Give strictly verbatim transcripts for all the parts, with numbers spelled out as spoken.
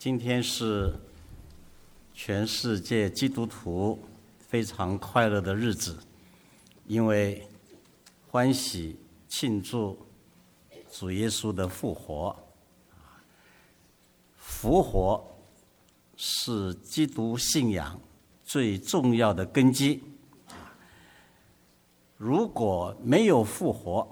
今天是全世界基督徒非常快乐的日子，因为欢喜庆祝主耶稣的复活。复活是基督信仰最重要的根基。如果没有复活，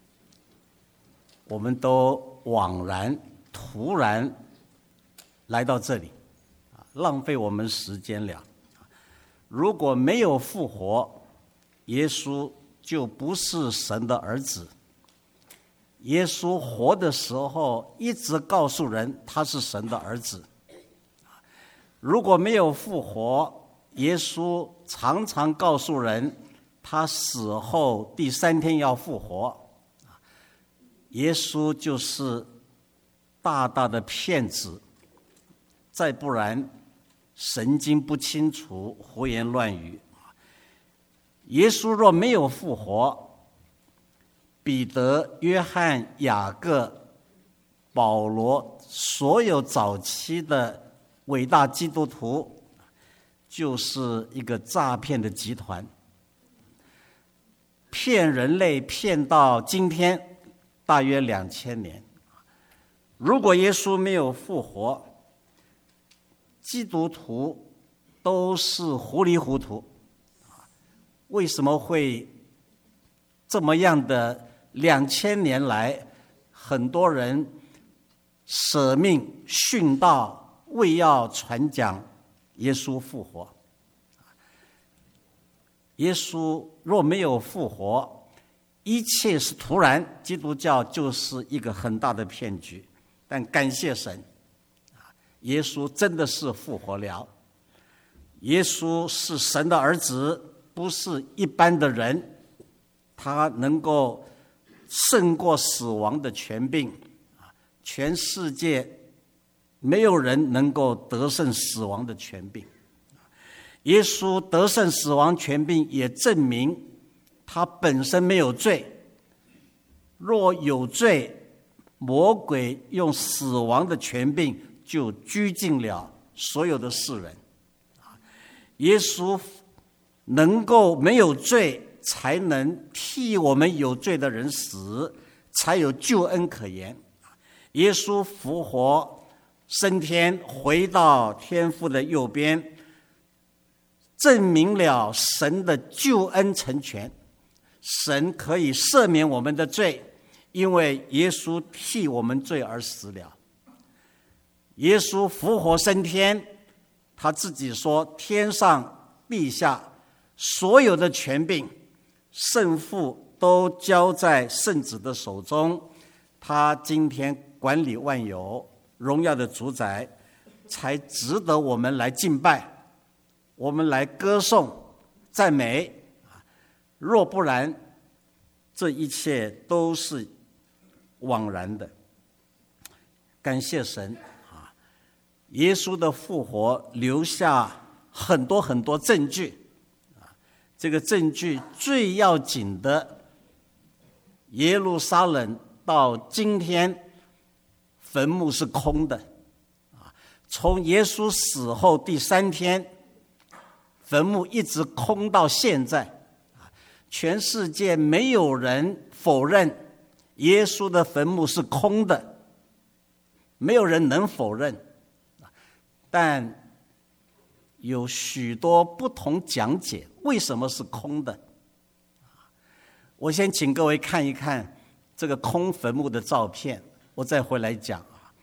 我们都枉然突然来到这里，浪费我们时间了。如果没有复活，耶稣就不是神的儿子。耶稣活的时候一直告诉人他是神的儿子。如果没有复活，耶稣常常告诉人他死后第三天要复活。耶稣就是大大的骗子，再不然神经不清楚，胡言乱语。耶稣若没有复活，彼得、约翰、雅各、保罗，所有早期的伟大基督徒，就是一个诈骗的集团，骗人类骗到今天大约两千年。如果耶稣没有复活，基督徒都是糊里糊涂。为什么会这么样的？两千年来，很多人舍命殉道，为要传讲耶稣复活。耶稣若没有复活，一切是突然，基督教就是一个很大的骗局。但感谢神，耶稣真的是复活了。耶稣是神的儿子，不是一般的人，他能够胜过死亡的权柄。全世界没有人能够得胜死亡的权柄。耶稣得胜死亡权柄，也证明他本身没有罪。若有罪，魔鬼用死亡的权柄就拘禁了所有的世人。耶稣能够没有罪，才能替我们有罪的人死，才有救恩可言。耶稣复活升天，回到天父的右边，证明了神的救恩成全。神可以赦免我们的罪，因为耶稣替我们罪而死了。耶稣复活升天，他自己说，天上地下所有的权柄，圣父都交在圣子的手中，他今天管理万有，荣耀的主宰，才值得我们来敬拜，我们来歌颂赞美。若不然，这一切都是枉然的。感谢神啊！耶稣的复活留下很多很多证据。这个证据最要紧的，耶路撒冷到今天坟墓是空的。从耶稣死后第三天，坟墓一直空到现在。全世界没有人否认耶稣的坟墓是空的，没有人能否认。但有许多不同讲解，为什么是空的？我先请各位看一看这个空坟墓的照片，我再回来讲。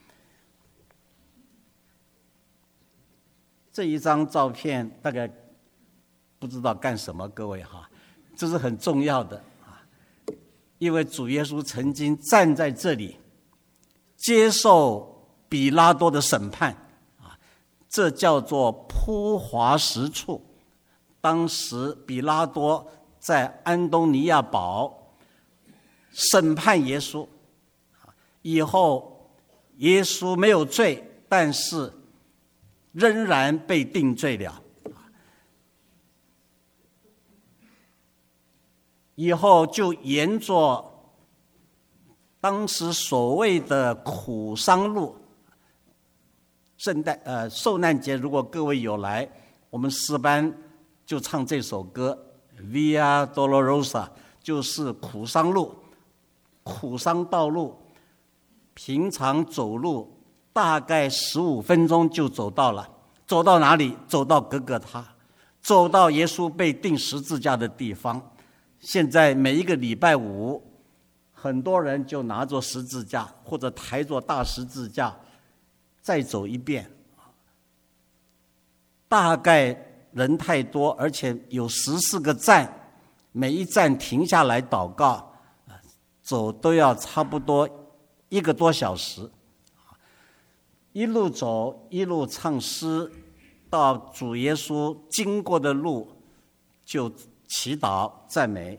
这一张照片大概不知道干什么，各位哈，这是很重要的啊，因为主耶稣曾经站在这里接受比拉多的审判。这叫做铺华石处。当时比拉多在安东尼亚堡审判耶稣，以后耶稣没有罪，但是仍然被定罪了。以后就沿着当时所谓的苦商路， 圣诞呃受难节，如果各位有来，我们诗班就唱这首歌 Via Dolorosa， 就是苦伤路，苦伤道路，平常走路大概十五分钟就走到了。走到哪里？走到各各他，走到耶稣被钉十字架的地方。现在每一个礼拜五，很多人就拿着十字架或者抬着大十字架再走一遍。大概人太多，而且有十四个站，每一站停下来祷告，走都要差不多一个多小时。一路走，一路唱诗，到主耶稣经过的路就祈祷赞美，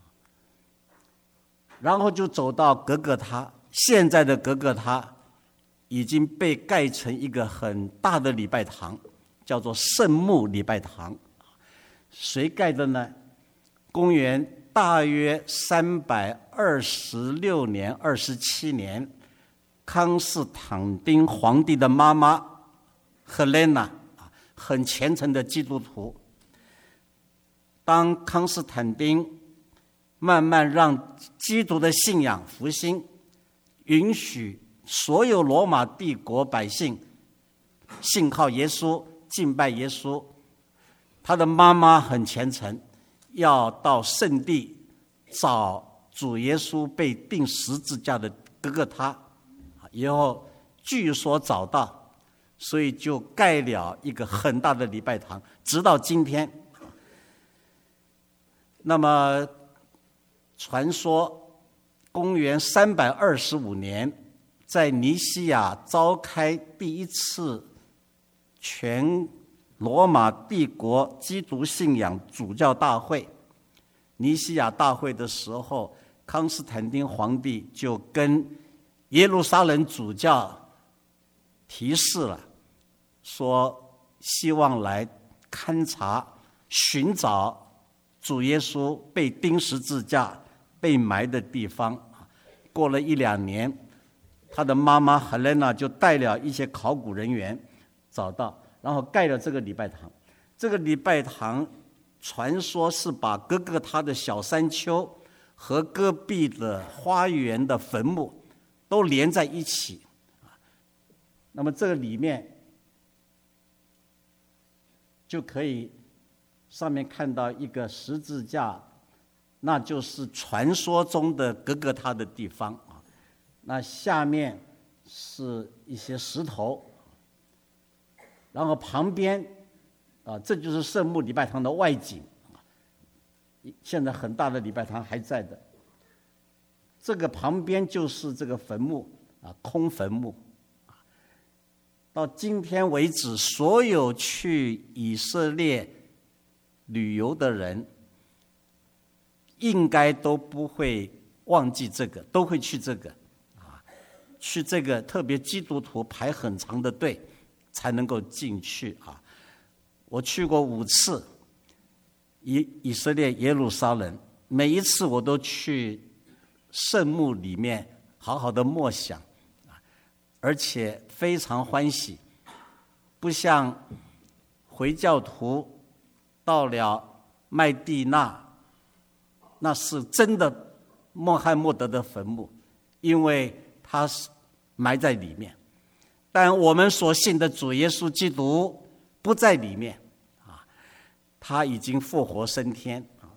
然后就走到各各他。现在的各各他已经被盖成一个很大的礼拜堂，叫做圣墓礼拜堂。谁盖的呢？公元大约三百二十六年、二十七年，康斯坦丁皇帝的妈妈赫莲娜，很虔诚的基督徒。当康斯坦丁慢慢让基督的信仰复兴，允许所有罗马帝国百姓信靠耶稣、敬拜耶稣，他的妈妈很虔诚，要到圣地找主耶稣被钉十字架的各各他，以后据说找到，所以就盖了一个很大的礼拜堂，直到今天。那么传说公元三百二十五年，在尼西亚召开第一次全罗马帝国基督信仰主教大会。尼西亚大会的时候，康斯坦丁皇帝就跟耶路撒冷主教提示了，说希望来勘察寻找主耶稣被钉十字架被埋的地方。过了一两年，他的妈妈赫莲娜就带了一些考古人员找到，然后盖了这个礼拜堂。这个礼拜堂传说是把各个他的小山丘和隔壁的花园的坟墓都连在一起。那么这个里面就可以上面看到一个十字架，那就是传说中的各个他的地方啊。那下面是一些石头，然后旁边啊，这就是圣墓礼拜堂的外景。现在很大的礼拜堂还在的，这个旁边就是这个坟墓啊，空坟墓。到今天为止，所有去以色列旅游的人应该都不会忘记这个，都会去这个啊，去这个特别基督徒排很长的队才能够进去啊。我去过五次以以色列耶路撒冷，每一次我都去圣墓里面好好的默想，而且非常欢喜，不像回教徒到了麦地那，那是真的穆罕默德的坟墓，因为他是埋在里面。但我们所信的主耶稣基督不在里面啊，他已经复活升天啊。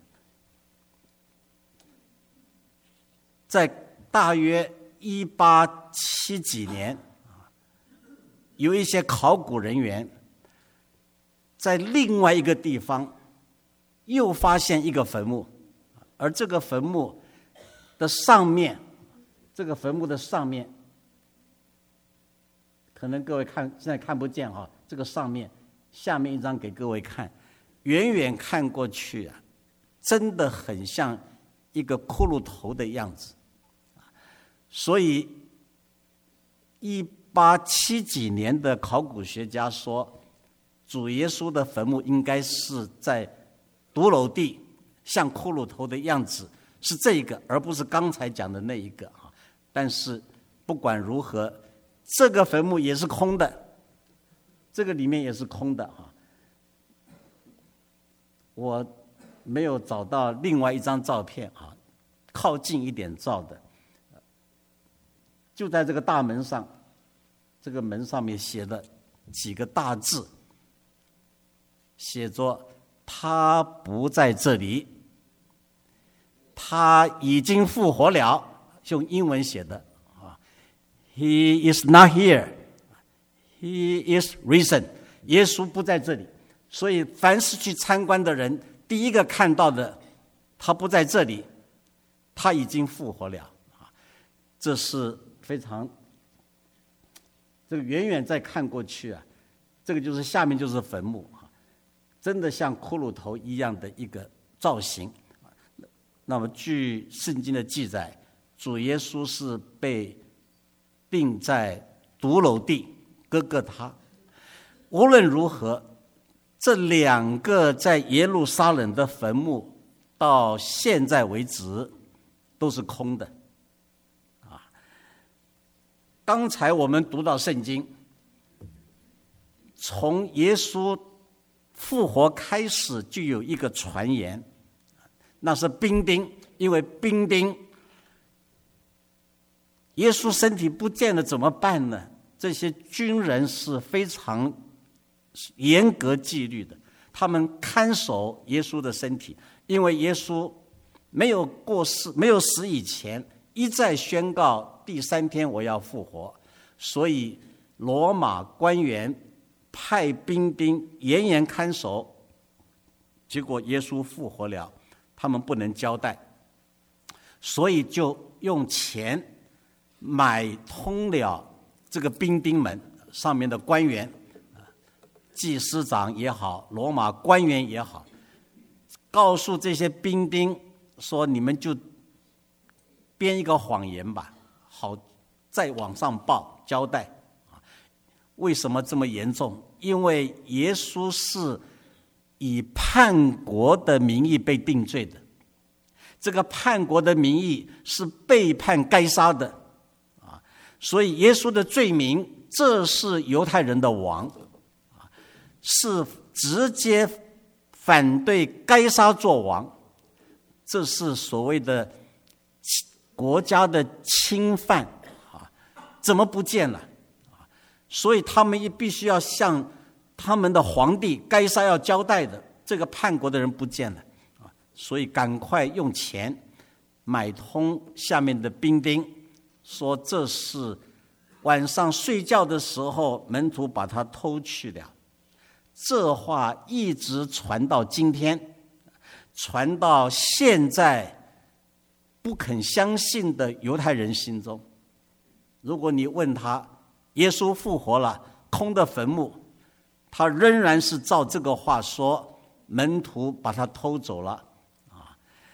在大约一八七几年，有一些考古人员在另外一个地方又发现一个坟墓，而这个坟墓的上面，这个坟墓的上面，可能各位看现在看不见啊，这个上面下面一张给各位看，远远看过去啊，真的很像一个骷髅头的样子。所以一八七几年的考古学家说，主耶稣的坟墓应该是在独楼地，像骷髅头的样子，是这一个，而不是刚才讲的那一个。但是不管如何，这个坟墓也是空的， 这个里面也是空的啊。我没有找到另外一张照片啊，靠近一点照的，就在这个大门上，这个门上面写了几个大字，写着他不在这里，他已经复活了，用英文写的啊 ，He is not here, He is risen。耶稣不在这里，所以凡是去参观的人，第一个看到的，他不在这里，他已经复活了啊，这是非常，这个远远再看过去啊，这个就是下面就是坟墓啊，真的像骷髅头一样的一个造型。那么据圣经的记载，主耶稣是被钉在独楼地哥哥他。无论如何，这两个在耶路撒冷的坟墓到现在为止都是空的啊。刚才我们读到圣经，从耶稣复活开始就有一个传言，那是兵丁，因为兵丁耶稣身体不见了怎么办呢？这些军人是非常严格纪律的，他们看守耶稣的身体，因为耶稣没有过世，没有死以前一再宣告第三天我要复活，所以罗马官员派兵丁严严看守，结果耶稣复活了，他们不能交代，所以就用钱买通了这个兵丁们上面的官员，祭司长也好，罗马官员也好，告诉这些兵丁说，你们就编一个谎言吧，好再往上报交代。为什么这么严重？因为耶稣是以叛国的名义被定罪的，这个叛国的名义是背叛该杀的啊，所以耶稣的罪名，这是犹太人的王，是直接反对该杀做王，这是所谓的国家的侵犯啊，怎么不见了？所以他们也必须要向他们的皇帝该杀要交代的，这个叛国的人不见了啊，所以赶快用钱买通下面的兵丁，说这是晚上睡觉的时候门徒把他偷去了。这话一直传到今天，传到现在不肯相信的犹太人心中。如果你问他耶稣复活了，空的坟墓，他仍然是照这个话说，门徒把他偷走了啊。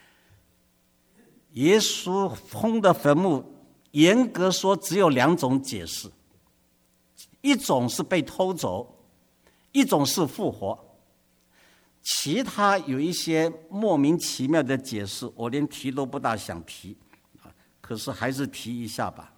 耶稣空的坟墓，严格说只有两种解释，一种是被偷走，一种是复活。其他有一些莫名其妙的解释，我连提都不大想提，可是还是提一下吧。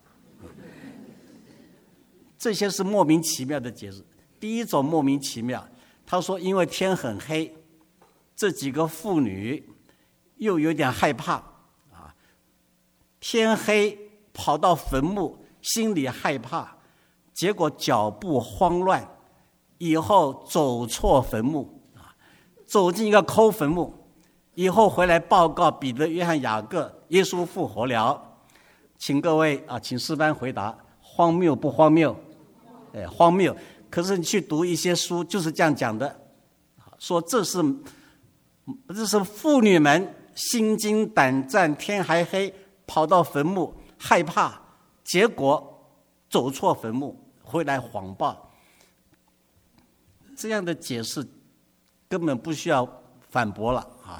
这些是莫名其妙的解释。第一种莫名其妙，他说因为天很黑，这几个妇女又有点害怕啊，天黑跑到坟墓，心里害怕，结果脚步慌乱，以后走错坟墓啊，走进一个空坟墓，以后回来报告彼得、约翰、雅各，耶稣复活了。请各位啊，请诗班回答，荒谬不荒谬？哎，荒谬。可是你去读一些书，就是这样讲的，说这是这是妇女们心惊胆战，天还黑，跑到坟墓害怕，结果走错坟墓，回来谎报。这样的解释根本不需要反驳了啊！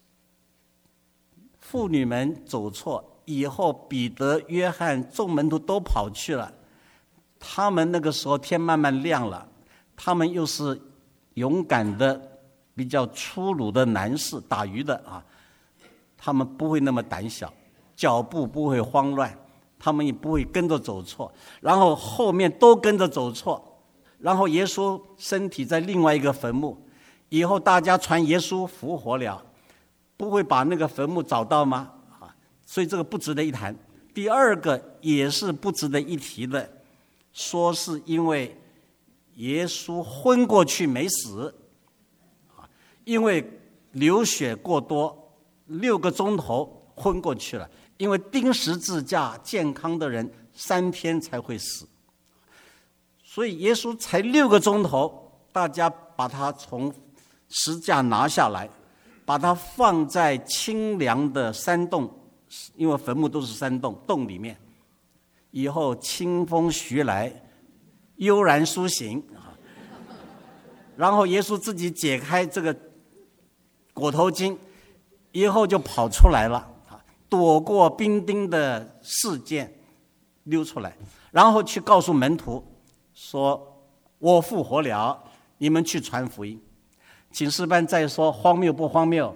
妇女们走错以后，彼得、约翰众门徒都跑去了。他们那个时候天慢慢亮了，他们又是勇敢的、比较粗鲁的男士，打鱼的啊，他们不会那么胆小，脚步不会慌乱，他们也不会跟着走错，然后后面都跟着走错， 然后耶稣身体在另外一个坟墓，以后大家传耶稣复活了，不会把那个坟墓找到吗？啊，所以这个不值得一谈。第二个也是不值得一提的，说是因为耶稣昏过去没死，啊，因为流血过多，六个钟头昏过去了。因为钉十字架，健康的人三天才会死，所以耶稣才六个钟头，大家把他从十字架拿下来，把他放在清凉的山洞，因为坟墓都是山洞，洞里面，以后清风徐来，悠然苏醒，然后耶稣自己解开这个裹头巾，以后就跑出来了。躲过兵丁的事件溜出来，然后去告诉门徒说我复活了，你们去传福音。请示班再说荒谬不荒谬？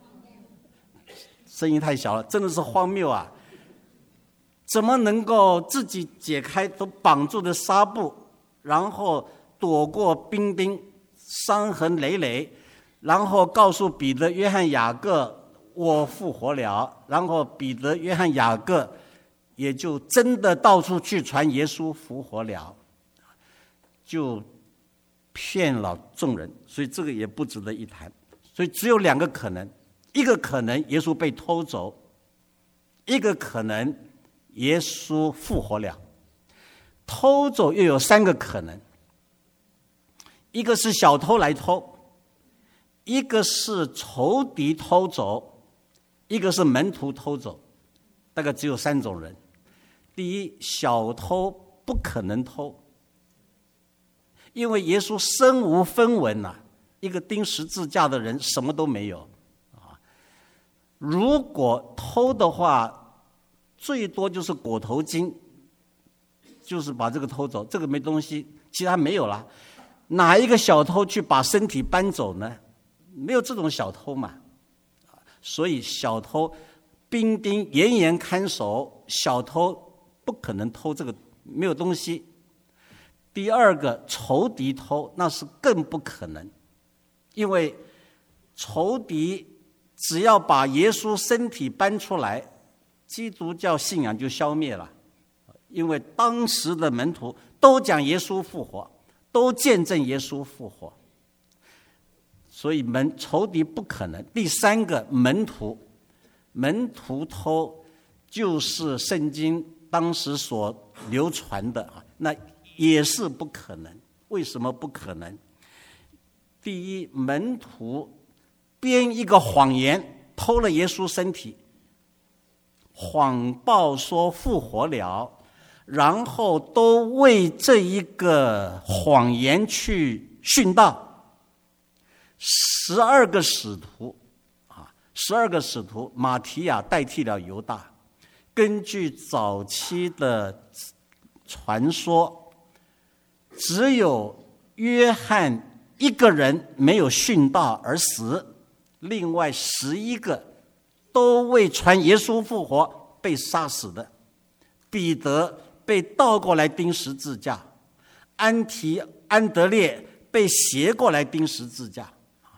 声音太小了，真的是荒谬啊！怎么能够自己解开都绑住的纱布，然后躲过兵丁，伤痕累累，然后告诉彼得、约翰、雅各我复活了，然后彼得、约翰、雅各也就真的到处去传耶稣复活了，就骗了众人，所以这个也不值得一谈。所以只有两个可能，一个可能耶稣被偷走，一个可能耶稣复活了。偷走又有三个可能，一个是小偷来偷，一个是仇敌偷走，一个是门徒偷走，大概只有三种人。第一，小偷不可能偷，因为耶稣身无分文啊，一个钉十字架的人什么都没有啊。如果偷的话，最多就是裹头巾，就是把这个偷走，这个没东西，其他没有了。哪一个小偷去把身体搬走呢？没有这种小偷嘛。所以小偷兵丁严严看守，小偷不可能偷这个，没有东西。第二个，仇敌偷，那是更不可能，因为仇敌只要把耶稣身体搬出来，基督教信仰就消灭了。因为当时的门徒都讲耶稣复活，都见证耶稣复活，所以门仇敌不可能。第三个，门徒，门徒偷就是圣经当时所流传的啊，那也是不可能。为什么不可能？第一，门徒编一个谎言，偷了耶稣身体，谎报说复活了，然后都为这一个谎言去殉道。十二个使徒啊，十二个使徒，马提亚代替了犹大。根据早期的传说，只有约翰一个人没有殉道而死，另外十一个都为传耶稣复活被杀死的。彼得被倒过来钉十字架，安提安德烈被斜过来钉十字架，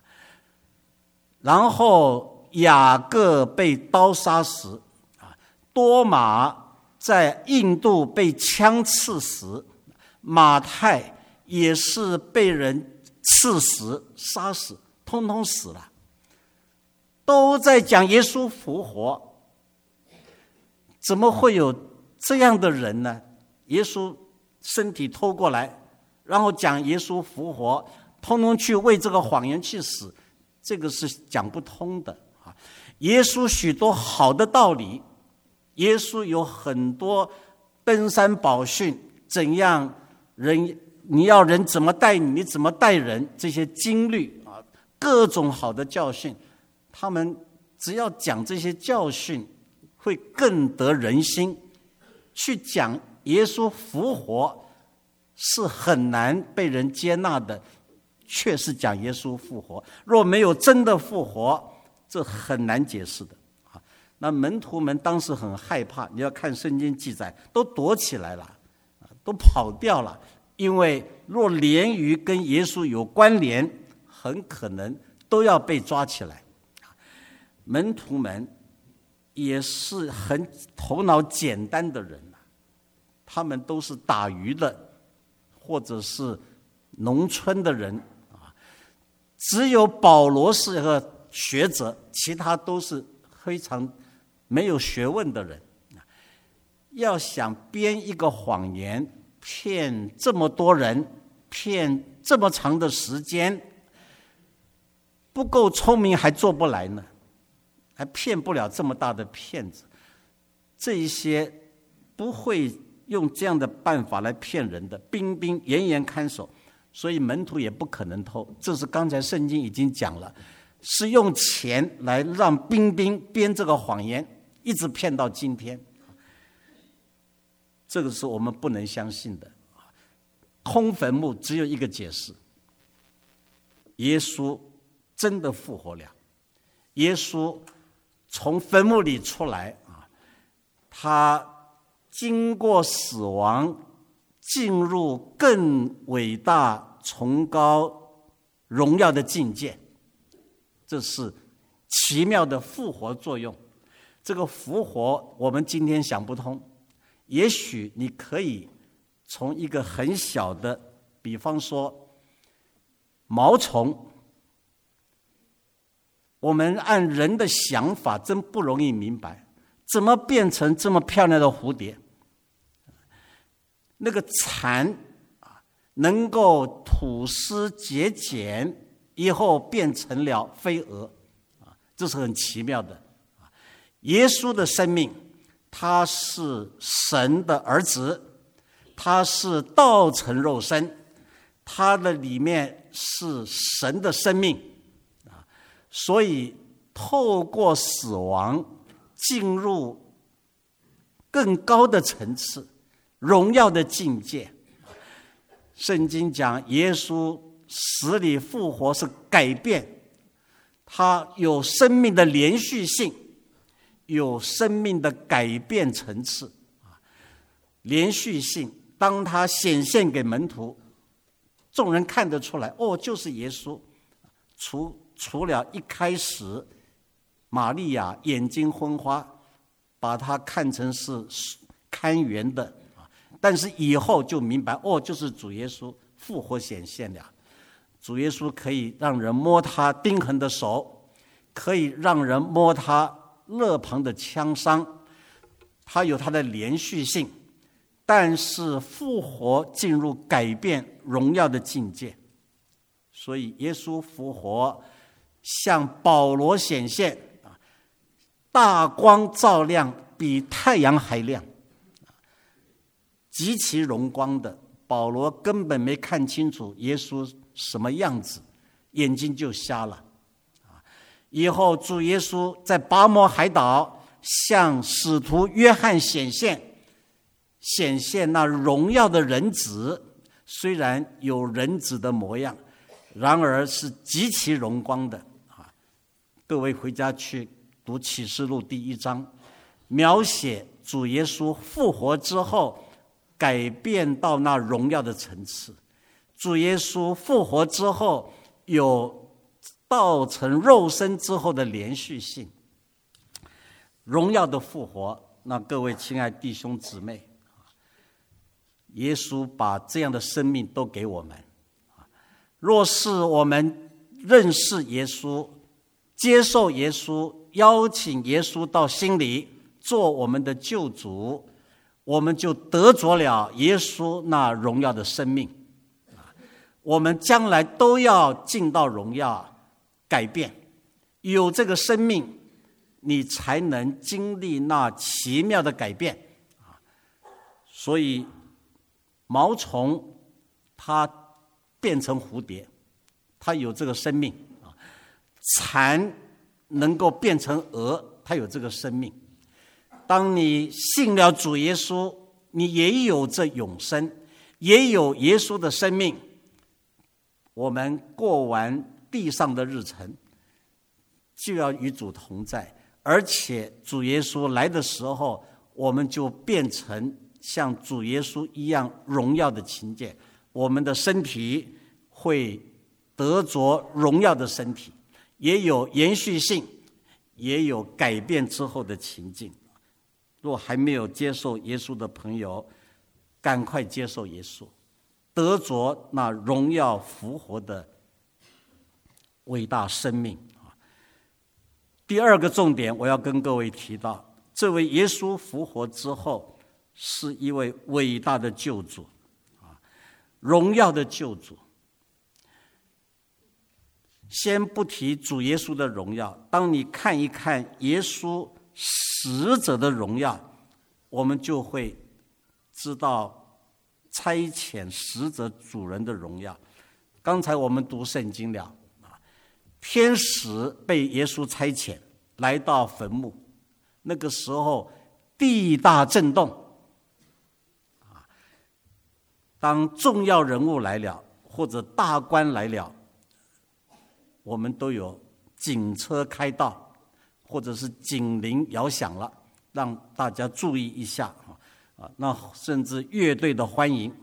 然后雅各被刀杀死，多马在印度被枪刺死，马太也是被人刺死杀死，通通死了，都在讲耶稣复活。怎么会有这样的人呢？耶稣身体偷过来，然后讲耶稣复活，通通去为这个谎言去死，这个是讲不通的啊！耶稣许多好的道理，耶稣有很多登山宝训，怎样人，你要人怎么待你，你怎么待人，这些经律啊，各种好的教训，他们只要讲这些教训，会更得人心。去讲耶稣复活是很难被人接纳的，却是讲耶稣复活。若没有真的复活，这很难解释的啊。那门徒们当时很害怕，你要看圣经记载，都躲起来了，都跑掉了， 因为若鲢鱼跟耶稣有关联，很可能都要被抓起来。门徒们也是很头脑简单的人，他们都是打鱼的，或者是农村的人啊。只有保罗是个学者，其他都是非常没有学问的人。要想编一个谎言骗这么多人，骗这么长的时间，不够聪明还做不来呢，还骗不了这么大的骗子。这一些不会用这样的办法来骗人的，兵兵严严看守，所以门徒也不可能偷。这是刚才圣经已经讲了，是用钱来让兵兵编这个谎言，一直骗到今天。这个是我们不能相信的。空坟墓只有一个解释，耶稣真的复活了，耶稣从坟墓里出来啊，他经过死亡进入更伟大崇高荣耀的境界，这是奇妙的复活作用。这个复活我们今天想不通，也许你可以从一个很小的，比方说毛虫，我们按人的想法真不容易明白，怎么变成这么漂亮的蝴蝶？那个蚕能够吐丝结茧以后变成了飞蛾，这是很奇妙的。耶稣的生命，他是神的儿子，他是道成肉身，他的里面是神的生命，所以透过死亡进入更高的层次，荣耀的境界。圣经讲耶稣死里复活是改变，他有生命的连续性，有生命的改变层次。连续性，当他显现给门徒，众人看得出来，哦，就是耶稣。除除了一开始玛利亚眼睛昏花，把他看成是看园的，但是以后就明白，哦，就是主耶稣复活显现了。主耶稣可以让人摸他钉痕的手，可以让人摸他肋旁的枪伤，他有他的连续性，但是复活进入改变荣耀的境界。所以耶稣复活向保罗显现，大光照亮，比太阳还亮，极其荣光的。保罗根本没看清楚耶稣什么样子，眼睛就瞎了。以后主耶稣在拔摩海岛向使徒约翰显现，显现那荣耀的人子，虽然有人子的模样，然而是极其荣光的。各位回家去读启示录第一章，描写主耶稣复活之后改变到那荣耀的层次。主耶稣复活之后有道成肉身之后的连续性，荣耀的复活。那各位亲爱弟兄姊妹，耶稣把这样的生命都给我们。若是我们认识耶稣，接受耶稣，邀请耶稣到心里做我们的救主，我们就得着了耶稣那荣耀的生命。我们将来都要进到荣耀改变，有这个生命，你才能经历那奇妙的改变。所以毛虫它变成蝴蝶，它有这个生命；蚕能够变成蛾，它有这个生命。当你信了主耶稣，你也有这永生，也有耶稣的生命。我们过完地上的日程，就要与主同在，而且主耶稣来的时候，我们就变成像主耶稣一样荣耀的情节。 我们的身体会得着荣耀的身体，也有延续性，也有改变之后的情境。若还没有接受耶稣的朋友，赶快接受耶稣，得着那荣耀复活的伟大生命。第二个重点，我要跟各位提到，这位耶稣复活之后，是一位伟大的救主，荣耀的救主。先不提主耶稣的荣耀，当你看一看耶稣使者的荣耀，我们就会知道差遣使者主人的荣耀。刚才我们读圣经了，天使被耶稣差遣来到坟墓，那个时候地大震动，当重要人物来了或者大官来了，我们都有警车开道，或者是警铃摇响了，让大家注意一下啊。那甚至乐队的欢迎。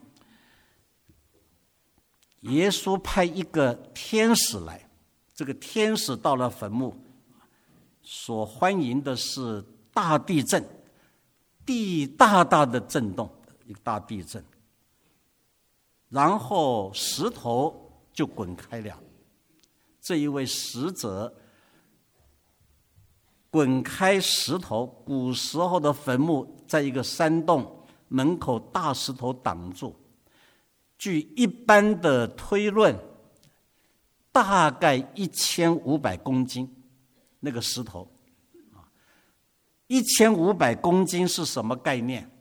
耶稣派一个天使来，这个天使到了坟墓，所欢迎的是大地震，地大大的震动，一个大地震，然后石头就滚开了。这一位使者滚开石头，古时候的坟墓在一个山洞门口，大石头挡住。据一般的推论，大概一千五百公斤，那个石头，一千五百公斤是什么概念？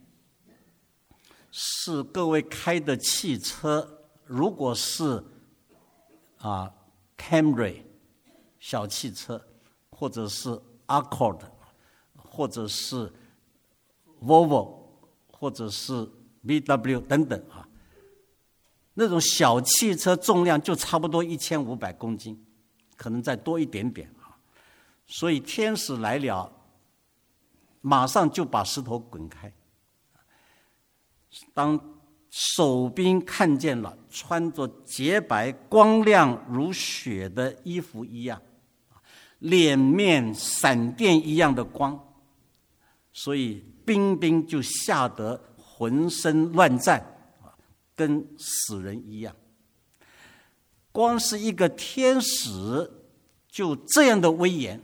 是各位开的汽车，如果是啊 Camry 小汽车，或者是 Accord， 或者是 Volvo， 或者是 B W 等等啊，那种小汽车重量就差不多一千五百公斤，可能再多一点点啊。所以天使来了，马上就把石头滚开。当守兵看见了，穿着洁白光亮如雪的衣服一样，脸面闪电一样的光，所以兵兵就吓得浑身乱战，跟死人一样。光是一个天使就这样的威严，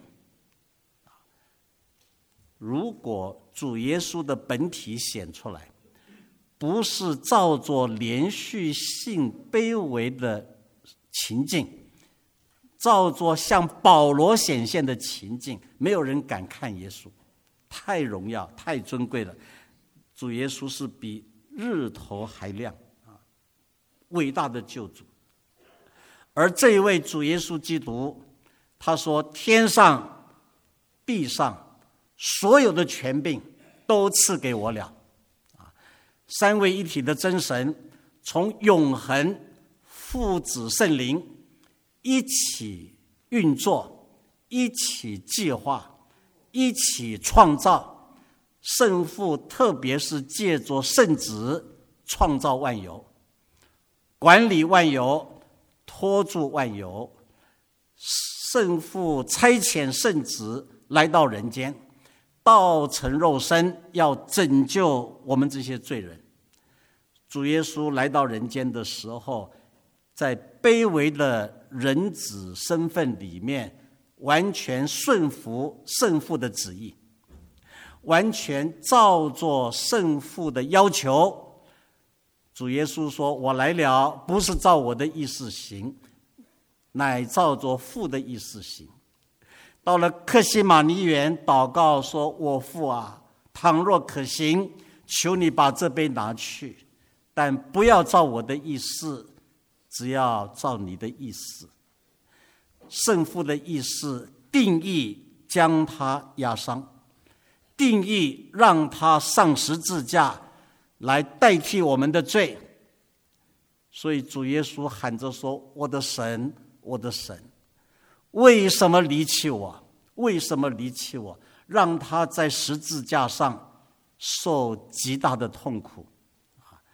如果主耶稣的本体显出来，不是照着连续性卑微的情境，照着像保罗显现的情境，没有人敢看耶稣，太荣耀太尊贵了。主耶稣是比日头还亮啊，伟大的救主。而这一位主耶稣基督，他说天上地上所有的权柄都赐给我了。三位一体的真神从永恒父子圣灵一起运作，一起计划，一起创造。圣父特别是借着圣子创造万有，管理万有，托住万有。圣父差遣圣子来到人间，道成肉身，要拯救我们这些罪人。主耶稣来到人间的时候，在卑微的人子身份里面，完全顺服圣父的旨意，完全照着圣父的要求。主耶稣说，我来了，不是照我的意思行，乃照着父的意思行。到了客西马尼园祷告说，我父啊，倘若可行，求你把这杯拿去，但不要照我的意思，只要照你的意思。圣父的意思定义将他压伤，定义让他上十字架来代替我们的罪。所以主耶稣喊着说，我的神，我的神，为什么离弃我？为什么离弃我？让他在十字架上受极大的痛苦。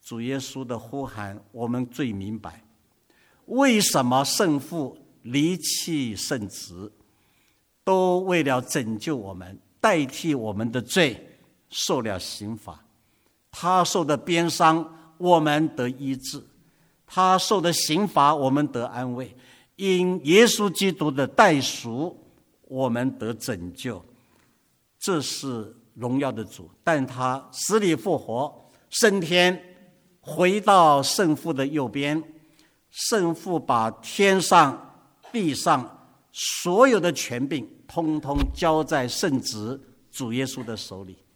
主耶稣的呼喊，我们最明白，为什么圣父离弃圣子，都为了拯救我们，代替我们的罪，受了刑罚。他受的鞭伤，我们得医治；他受的刑罚，我们得安慰。因耶稣基督的代赎，我们得拯救。这是荣耀的主，但他死里复活，升天，回到圣父的右边。圣父把天上地上所有的权柄通通交在圣子主耶稣的手里。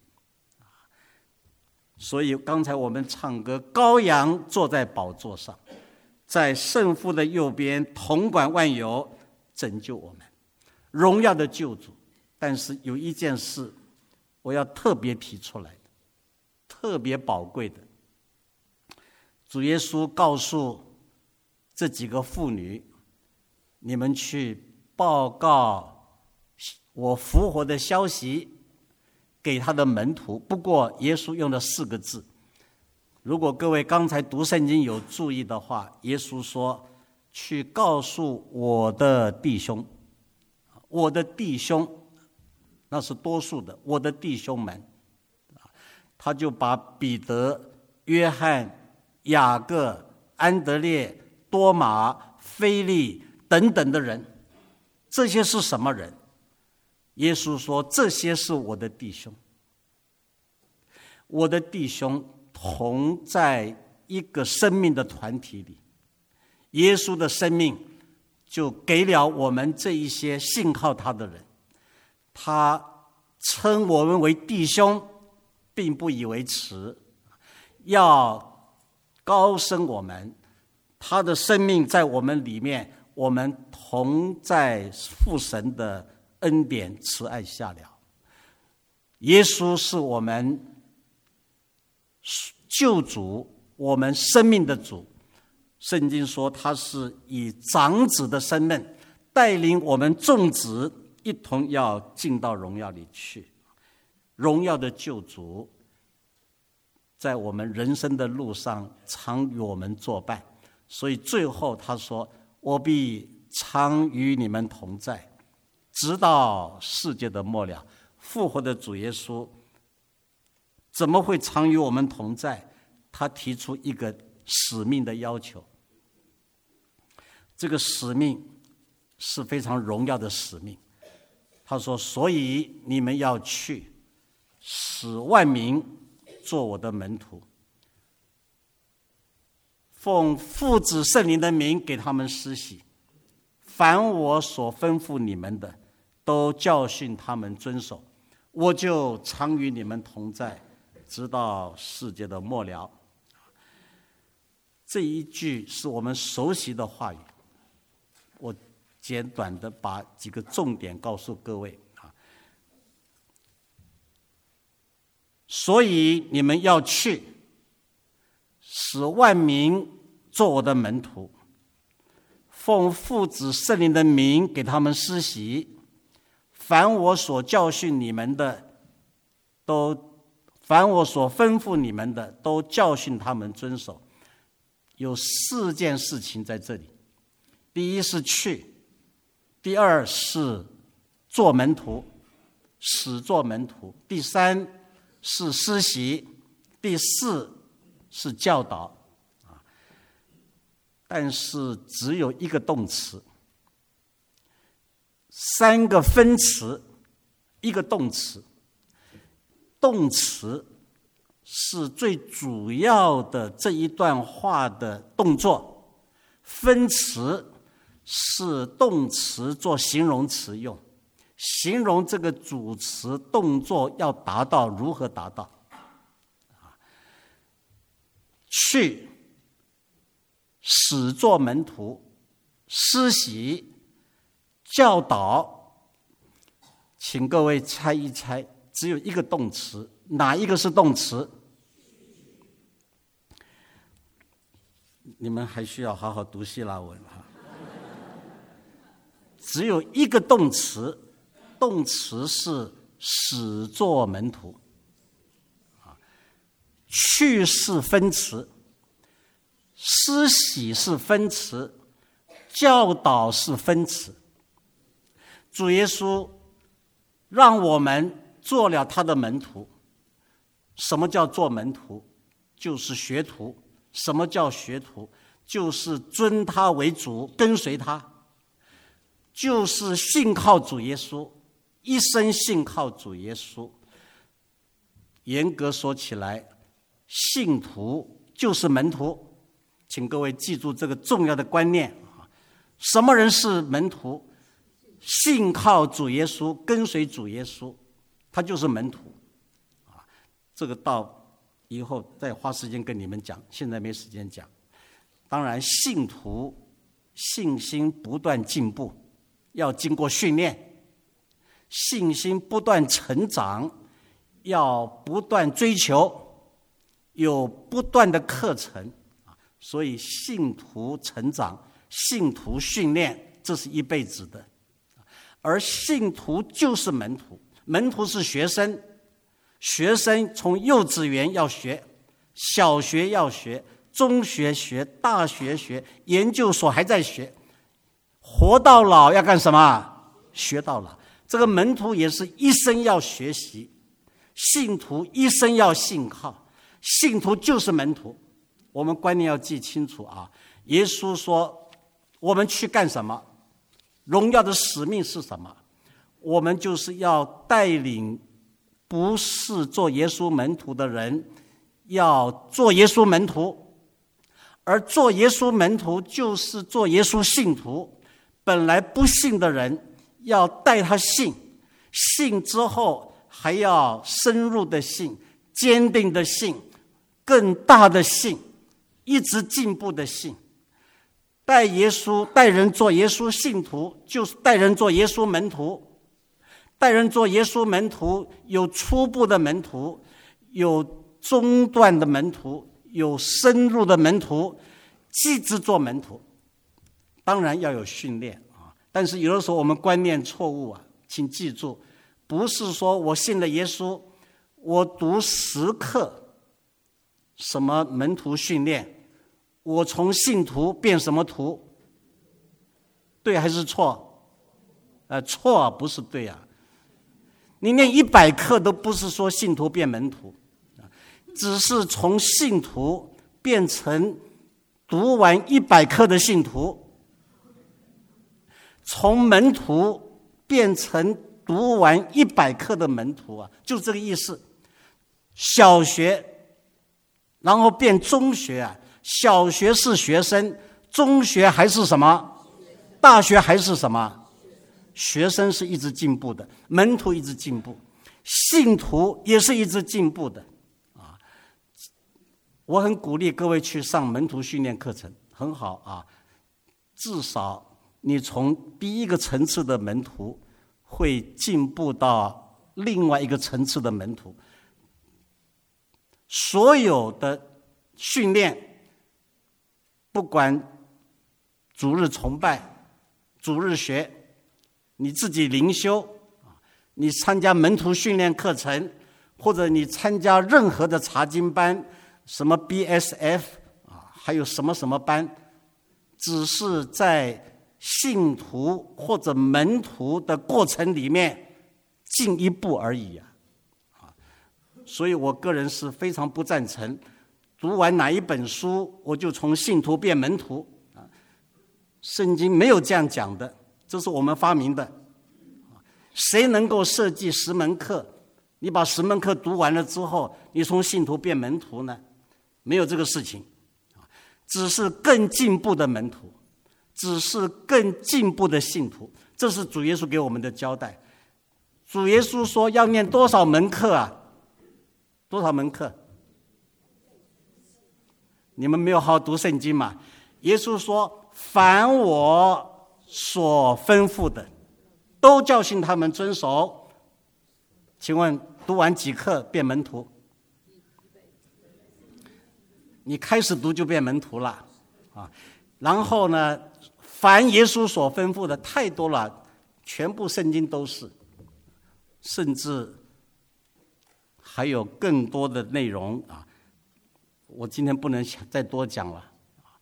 所以刚才我们唱歌，羔羊坐在宝座上，在圣父的右边统管万有，拯救我们，荣耀的救主。但是有一件事我要特别提出来的，特别宝贵的，主耶稣告诉这几个妇女，你们去报告我复活的消息给他的门徒。不过耶稣用了四个字，如果各位刚才读圣经有注意的话，耶稣说去告诉我的弟兄，我的弟兄，那是多数的，我的弟兄们。他就把彼得、约翰、雅各、安德烈、多马、腓利等等的人，这些是什么人？耶稣说这些是我的弟兄。我的弟兄同在一个生命的团体里，耶稣的生命就给了我们这一些信靠他的人。他称我们为弟兄，并不以为耻，要高升我们。他的生命在我们里面，我们同在父神的恩典慈爱下了。耶稣是我们救主，我们生命的主。圣经说他是以长子的身份带领我们众子一同要进到荣耀里去。荣耀的救主在我们人生的路上常与我们作伴，所以最后他说，我必常与你们同在，直到世界的末了。复活的主耶稣怎么会常与我们同在？他提出一个使命的要求，这个使命是非常荣耀的使命。他说，所以你们要去，使万民做我的门徒，奉父子圣灵的名给他们施洗，凡我所吩咐你们的，都教训他们遵守，我就常与你们同在，直到世界的末了。这一句是我们熟悉的话语，我简短的把几个重点告诉各位啊。所以你们要去，使万民做我的门徒，奉父子圣灵的名给他们施洗，凡我所教训你们的，都凡我所吩咐你们的，都教训他们遵守。有四件事情在这里，第一是去，第二是做门徒，使做门徒，第三是施洗，第四是教导。但是只有一个动词，三个分词，一个动词。动词是最主要的这一段话的动作，分词是动词做形容词用，形容这个主词动作要达到如何达到。去，使做门徒，施洗，教导。请各位猜一猜，只有一个动词，哪一个是动词？你们还需要好好读希腊文哈。只有一个动词，动词是使做门徒。去是分词， 施洗是分词，教导是分词。主耶稣让我们做了他的门徒。什么叫做门徒？就是学徒。什么叫学徒？就是尊他为主，跟随他，就是信靠主耶稣，一生信靠主耶稣。严格说起来，信徒就是门徒。请各位记住这个重要的观念。什么人是门徒？信靠主耶稣，跟随主耶稣，他就是门徒。这个到以后再花时间跟你们讲，现在没时间讲。当然，信徒信心不断进步，要经过训练；信心不断成长，要不断追求，有不断的课程。所以，信徒成长、信徒训练，这是一辈子的。而信徒就是门徒，门徒是学生。学生从幼稚园要学，小学要学，中学学，大学学，研究所还在学，活到老要干什么？学到老。这个门徒也是一生要学习，信徒一生要信靠，信徒就是门徒。我们观念要记清楚啊！耶稣说，我们去干什么？荣耀的使命是什么？我们就是要带领不是做耶稣门徒的人，要做耶稣门徒。而做耶稣门徒就是做耶稣信徒。本来不信的人要带他信，信之后还要深入的信，坚定的信，更大的信，一直进步的信。带耶稣带人做耶稣信徒，就是带人做耶稣门徒。带人做耶稣门徒，有初步的门徒，有中段的门徒，有深入的门徒，继之做门徒。当然要有训练啊，但是有的时候我们观念错误啊，请记住，不是说我信了耶稣，我读十课什么门徒训练，我从信徒变什么徒？对还是错？呃，错不是对啊。你念一百课都不是说信徒变门徒，只是从信徒变成读完一百课的信徒，从门徒变成读完一百课的门徒啊，就这个意思。小学，然后变中学啊，小学是学生，中学还是什么？大学还是什么？学生是一直进步的，门徒一直进步，信徒也是一直进步的啊！我很鼓励各位去上门徒训练课程，很好啊！至少你从第一个层次的门徒会进步到另外一个层次的门徒。所有的训练，不管主日崇拜、主日学，你自己灵修，你参加门徒训练课程，或者你参加任何的查经班，什么 B S F 啊，还有什么什么班，只是在信徒或者门徒的过程里面进一步而已啊。所以我个人是非常不赞成读完哪一本书我就从信徒变门徒啊，圣经没有这样讲的。这是我们发明的。谁能够设计十门课？你把十门课读完了之后，你从信徒变门徒呢？没有这个事情，只是更进步的门徒，只是更进步的信徒。这是主耶稣给我们的交代。主耶稣说要念多少门课啊？多少门课？你们没有好好读圣经嘛？耶稣说：“凡我所吩咐的，都教训他们遵守。”请问读完几课变门徒？你开始读就变门徒了啊！然后呢，凡耶稣所吩咐的太多了，全部圣经都是，甚至还有更多的内容啊！我今天不能再多讲了。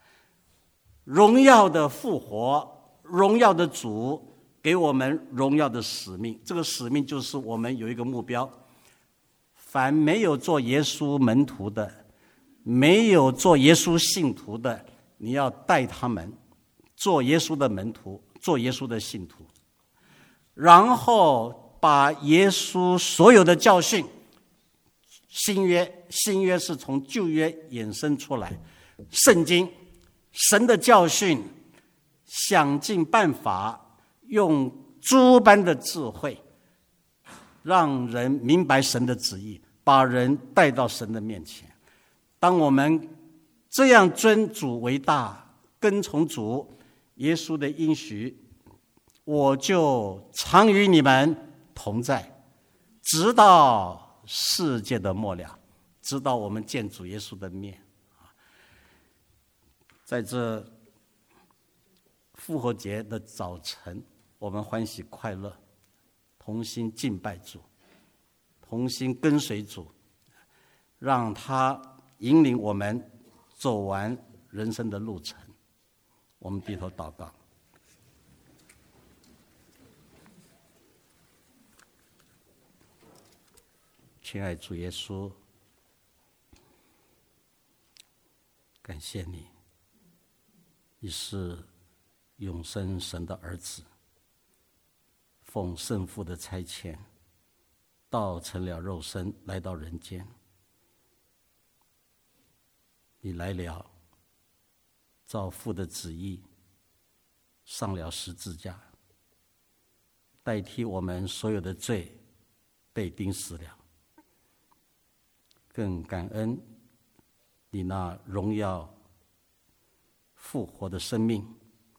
荣耀的复活，荣耀的主给我们荣耀的使命。这个使命就是我们有一个目标，凡没有做耶稣门徒的，没有做耶稣信徒的，你要带他们做耶稣的门徒，做耶稣的信徒，然后把耶稣所有的教训，新约新约是从旧约衍生出来，圣经神的教训，想尽办法用诸般的智慧让人明白神的旨意，把人带到神的面前。当我们这样尊主为大，跟从主耶稣的应许，我就常与你们同在，直到世界的末了，直到我们见主耶稣的面。在这复活节的早晨，我们欢喜快乐，同心敬拜主，同心跟随主，让他引领我们走完人生的路程。我们低头祷告。亲爱主耶稣，感谢你，你是永生神的儿子，奉圣父的差遣，道成了肉身，来到人间。你来了，照父的旨意，上了十字架，代替我们所有的罪，被钉死了。更感恩你那荣耀复活的生命，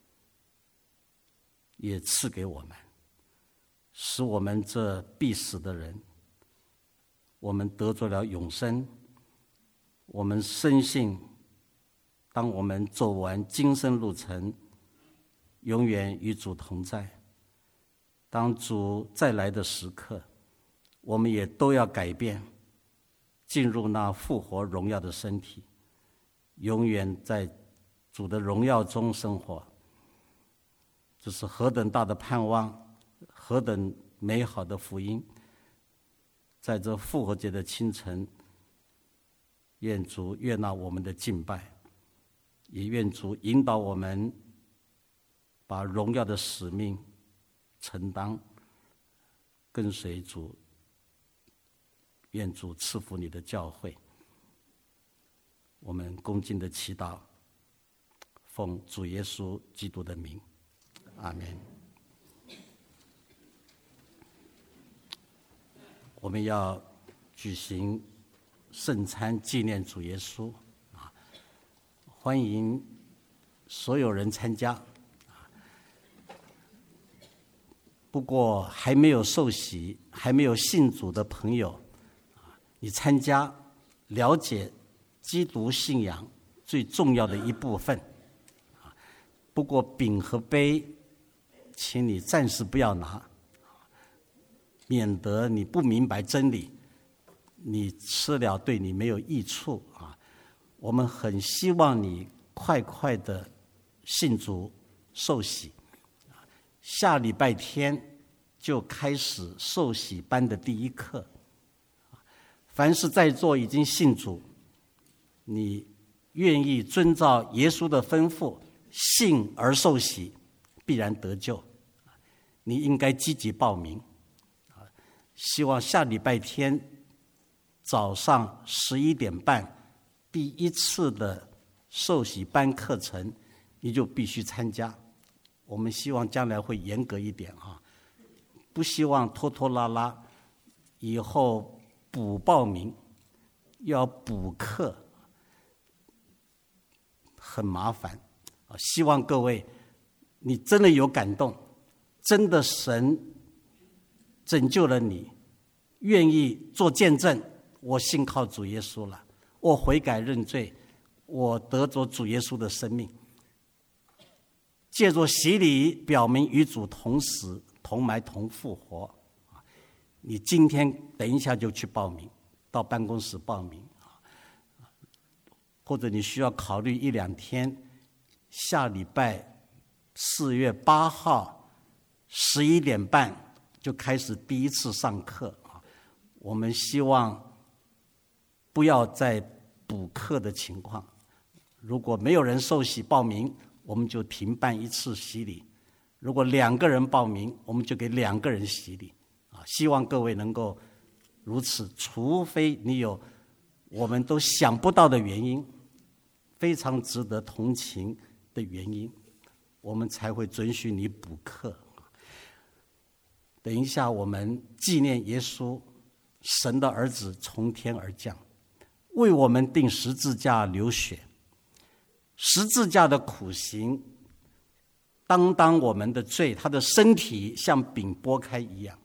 也赐给我们，使我们这必死的人，我们得着了永生。我们深信，当我们走完今生路程，永远与主同在。当主再来的时刻，我们也都要改变，进入那复活荣耀的身体，永远在主的荣耀中生活。这是何等大的盼望，何等美好的福音！在这复活节的清晨，愿主悦纳我们的敬拜，也愿主引导我们把荣耀的使命承担，跟随主。愿主赐福你的教会。我们恭敬的祈祷，奉主耶稣基督的名，阿们。我们要举行圣餐纪念主耶稣啊，欢迎所有人参加。不过还没有受洗、还没有信主的朋友，你参加了解基督信仰最重要的一部分。不过饼和杯，请你暂时不要拿，免得你不明白真理，你吃了对你没有益处啊！我们很希望你快快的信主受洗，下礼拜天就开始受洗班的第一课。凡是在座已经信主，你愿意遵照耶稣的吩咐信而受洗，必然得救。你应该积极报名。希望下礼拜天早上十一点半第一次的受洗班课程，你就必须参加。我们希望将来会严格一点啊，不希望拖拖拉拉，以后补报名要补课，很麻烦。希望各位，你真的有感动，真的神拯救了你，愿意做见证，我信靠主耶稣了，我悔改认罪，我得着主耶稣的生命，借着洗礼表明与主同死同埋同复活。你今天等一下就去报名，到办公室报名，或者你需要考虑一两天， 下礼拜四月八号十一点半就开始第一次上课啊。我们希望不要再补课的情况，如果没有人受洗报名，我们就停办一次洗礼；如果两个人报名，我们就给两个人洗礼啊。希望各位能够如此，除非你有我们都想不到的原因，非常值得同情的原因，我们才会准许你补课。等一下，我们纪念耶稣，神的儿子从天而降，为我们钉十字架流血，十字架的苦刑担当我们的罪，他的身体像饼剥开一样，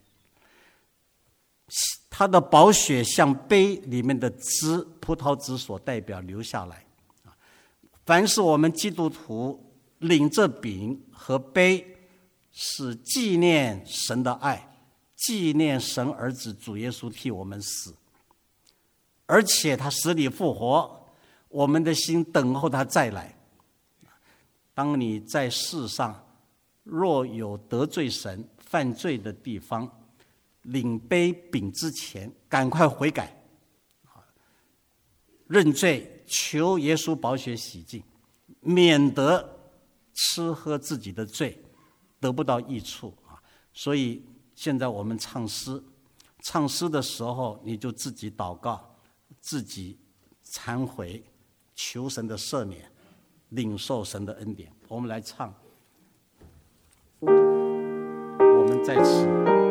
他的宝血像杯里面的汁，葡萄汁所代表流下来。凡是我们基督徒领这饼和杯，是纪念神的爱，纪念神儿子主耶稣替我们死，而且他死里复活，我们的心等候他再来。当你在世上若有得罪神、犯罪的地方，领杯饼之前，赶快悔改，认罪，求耶稣宝血洗净，免得吃喝自己的罪，得不到益处啊！所以现在我们唱诗，唱诗的时候，你就自己祷告，自己忏悔，求神的赦免，领受神的恩典。我们来唱，我们在此。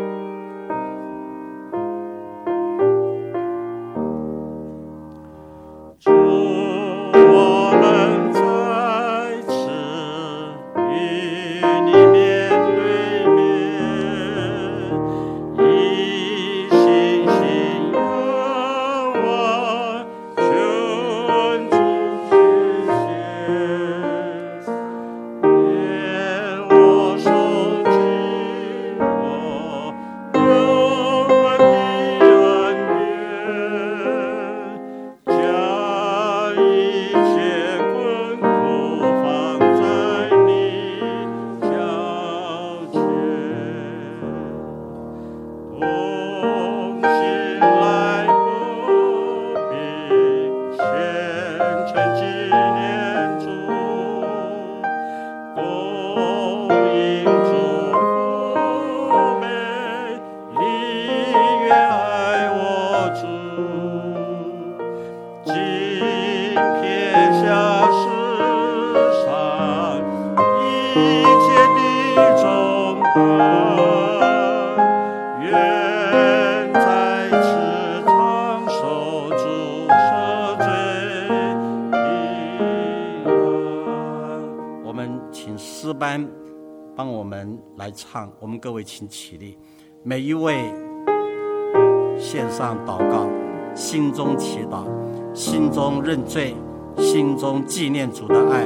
帮我们来唱，我们各位请起立，每一位线上祷告，心中祈祷，心中认罪，心中纪念主的爱。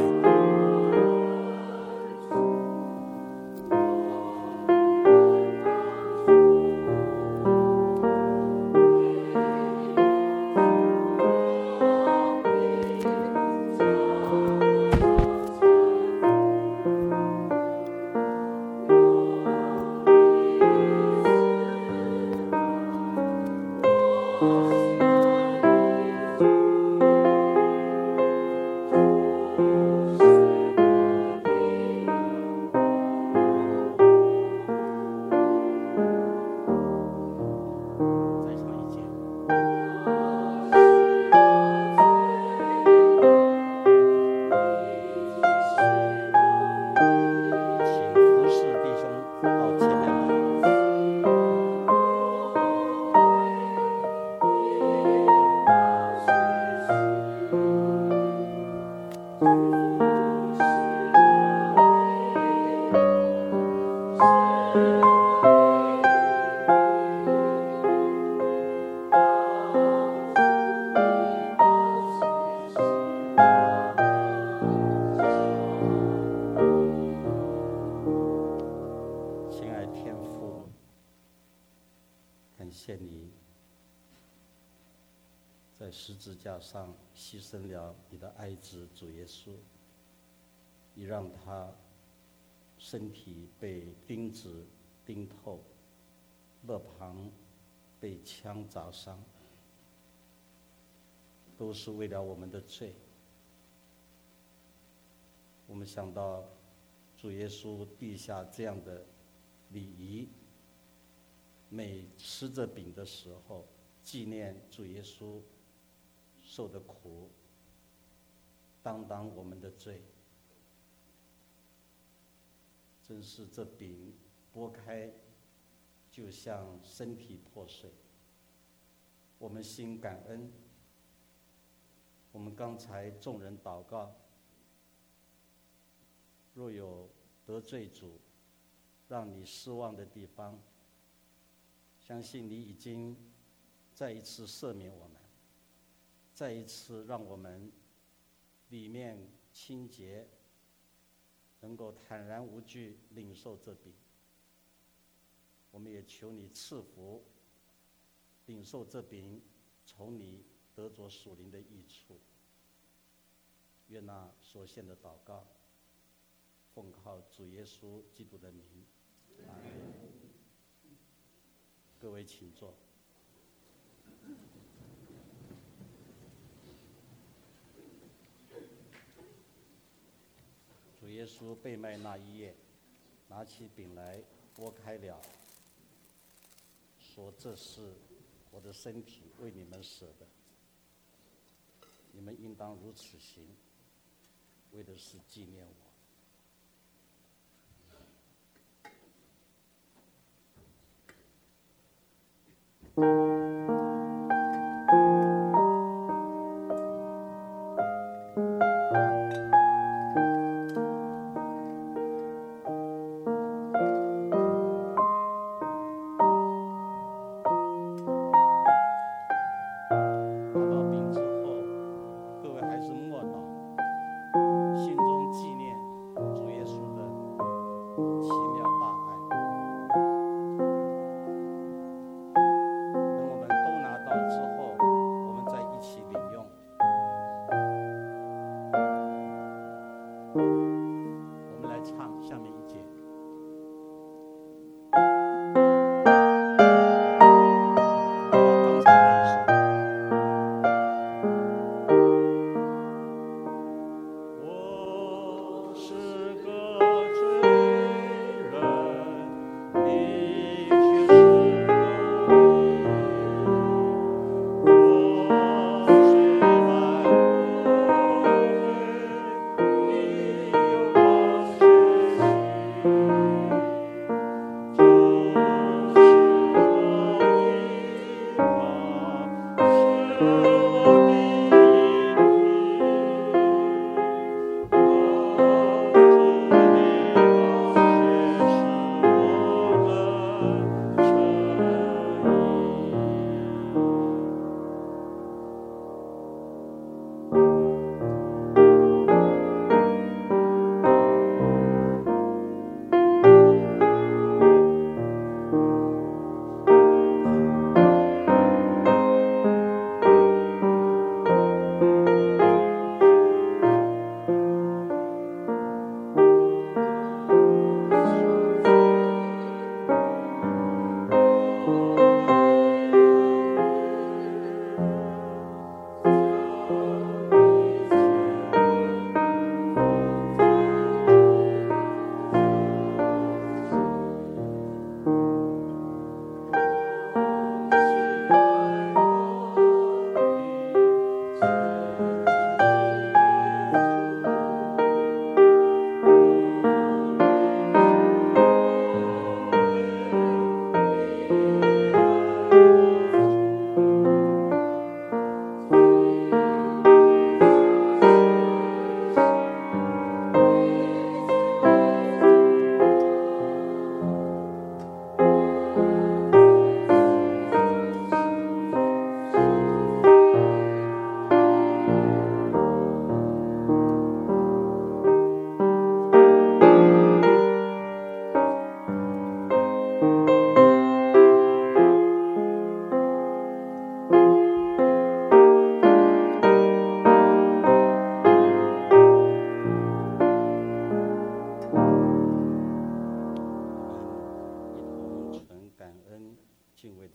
在十字架上牺牲了你的爱子主耶稣， 你让他身体被钉子钉透，肋旁被枪砸伤，都是为了我们的罪。我们想到主耶稣立下这样的礼仪，每吃着饼的时候，纪念主耶稣受的苦，担当我们的罪。真是这饼剥开，就像身体破碎。我们心感恩。我们刚才众人祷告，若有得罪主，让你失望的地方，相信你已经再一次赦免我们，再一次让我们里面清洁，能够坦然无惧领受这饼。我们也求你赐福，领受这饼，从你得着属灵的益处。愿那所献的祷告，奉靠主耶稣基督的名，阿们。各位请坐。主耶稣被卖那一夜，拿起饼来，拨开了，说：“这是我的身体，为你们舍的，你们应当如此行，为的是纪念我。” 我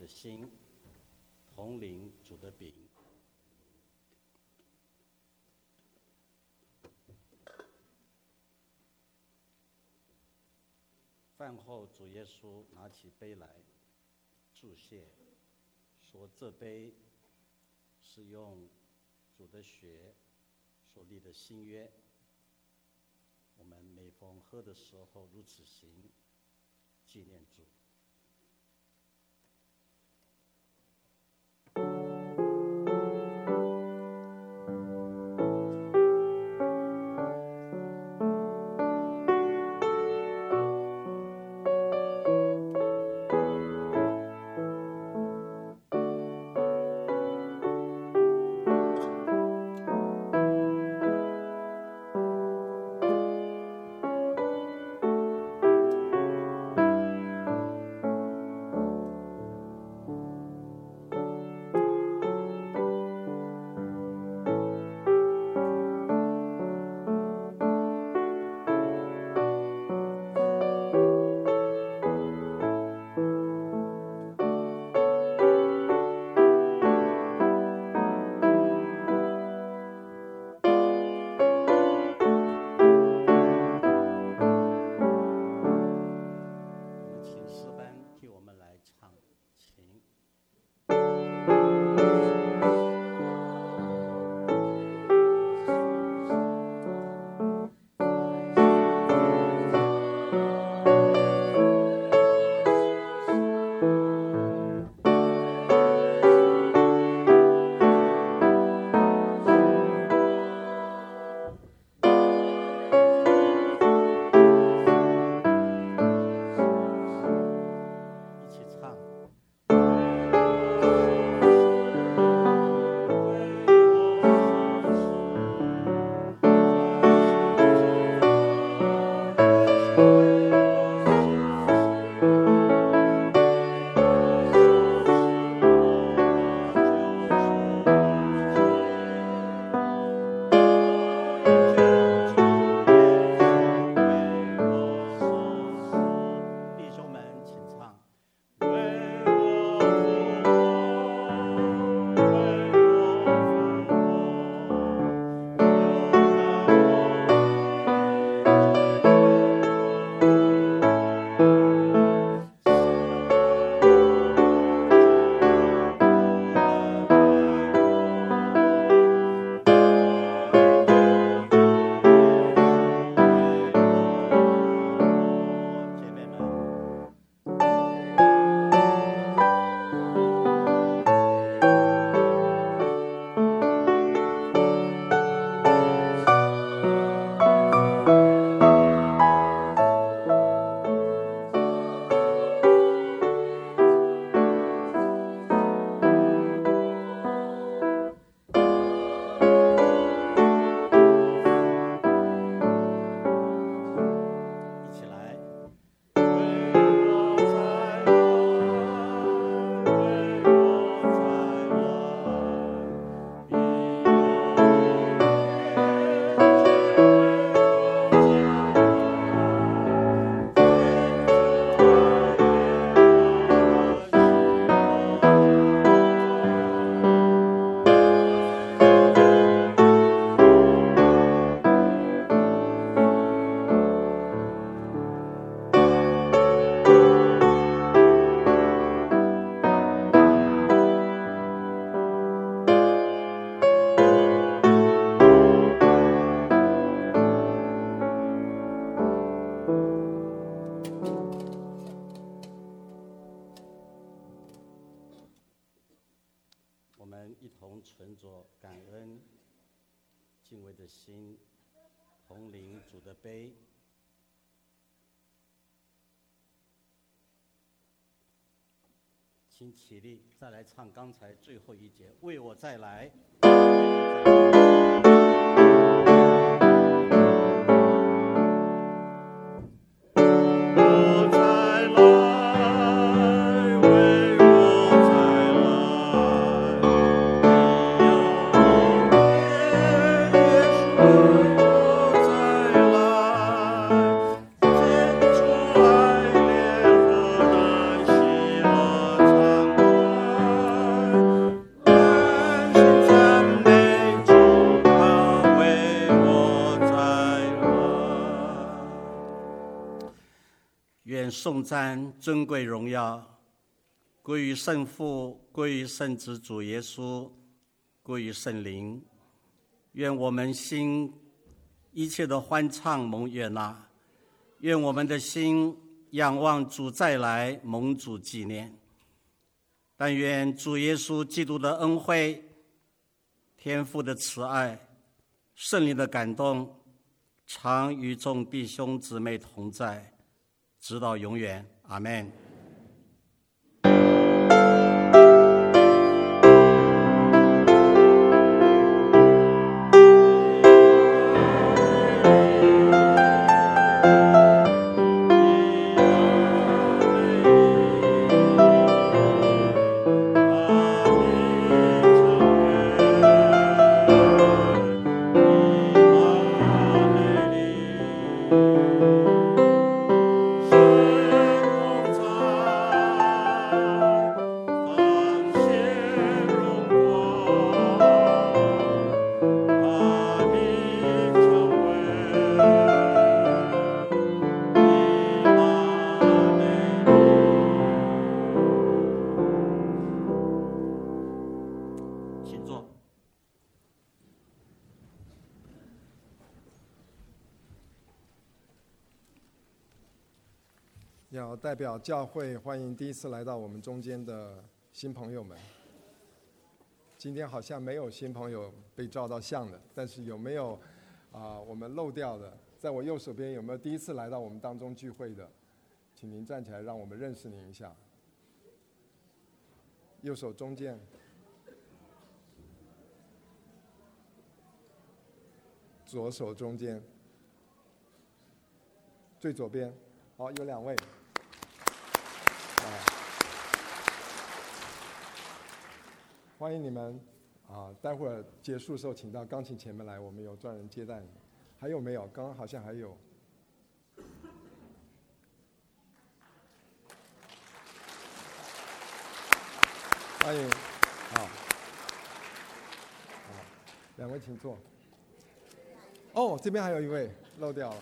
的心，同领主的饼。饭后，主耶稣拿起杯来，祝谢，说：“这杯是用主的血所立的新约。我们每逢喝的时候，如此行，纪念主。”存着感恩敬畏的心，同领主的杯。请起立，再来唱刚才最后一节，为我再来。 我愿颂赞、尊贵、荣耀归于圣父，归于圣子主耶稣，归于圣灵。愿我们心一切的欢唱蒙悦纳，愿我们的心仰望主再来，蒙主纪念。但愿主耶稣基督的恩惠、天父的慈爱、圣灵的感动，常与众弟兄姊妹同在，直到永远。阿们。 要代表教会欢迎第一次来到我们中间的新朋友们。今天好像没有新朋友被照到相的，但是有没有啊、呃、我们漏掉的？在我右手边有没有第一次来到我们当中聚会的？请您站起来，让我们认识您一下。右手中间，左手中间，最左边，好，有两位。欢迎你们啊！待会儿结束的时候，请到钢琴前面来，我们有专人接待你。还有没有？刚刚好像还有。欢迎，好，好，两位请坐。哦，这边还有一位漏掉了。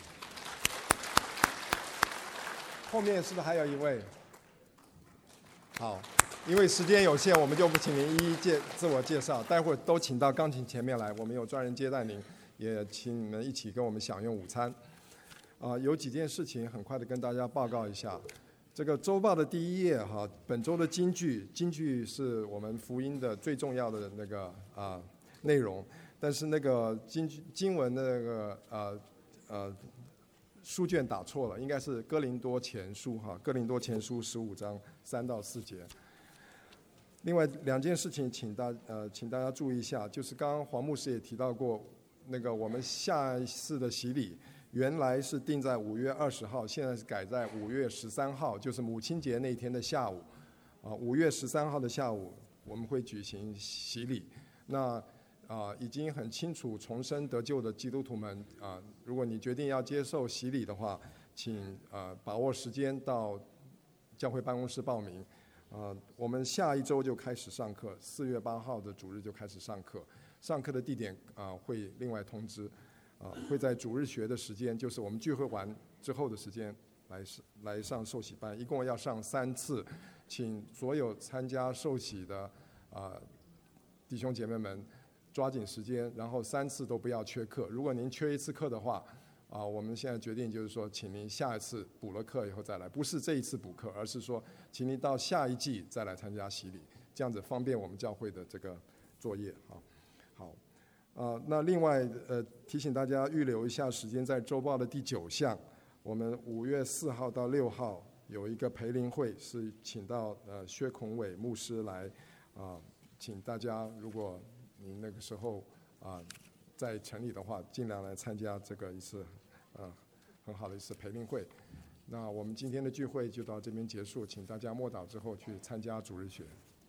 后面是不是还有一位？好。因为时间有限，我们就不请您一一介自我介绍。待会儿都请到钢琴前面来，我们有专人接待您，也请你们一起跟我们享用午餐。啊、呃，有几件事情很快的跟大家报告一下。这个周报的第一页哈，本周的金句，金句是我们福音的最重要的那个啊、呃、内容，但是那个经经文的那个呃呃书卷打错了，应该是哥林多前书哈，哥林多前书十五章三到四节。另外两件事情请大呃请大家注意一下，就是刚刚黄牧师也提到过，那个我们下一次的洗礼原来是定在五月二十号，现在是改在五月十三号，就是母亲节那天的下午，啊五月十三号的下午我们会举行洗礼。那啊已经很清楚重生得救的基督徒们啊，如果你决定要接受洗礼的话，请啊把握时间到教会办公室报名。啊，我们下一周就开始上课，四月八号的主日就开始上课。上课的地点啊会另外通知，啊会在主日学的时间，就是我们聚会完之后的时间来来上受洗班，一共要上三次，请所有参加受洗的啊弟兄姐妹们抓紧时间，然后三次都不要缺课。如果您缺一次课的话，啊，我们现在决定就是说，请您下一次补了课以后再来，不是这一次补课，而是说，请您到下一季再来参加洗礼，这样子方便我们教会的这个作业啊。好，啊，那另外呃提醒大家预留一下时间，在周报的第九项，我们五月四号到六号有一个培灵会，是请到呃薛孔伟牧师来啊，请大家如果您那个时候啊在城里的话，尽量来参加这个一次。呃，很好的一次培灵会。那我们今天的聚会就到这边结束，请大家默祷之后去参加主日学。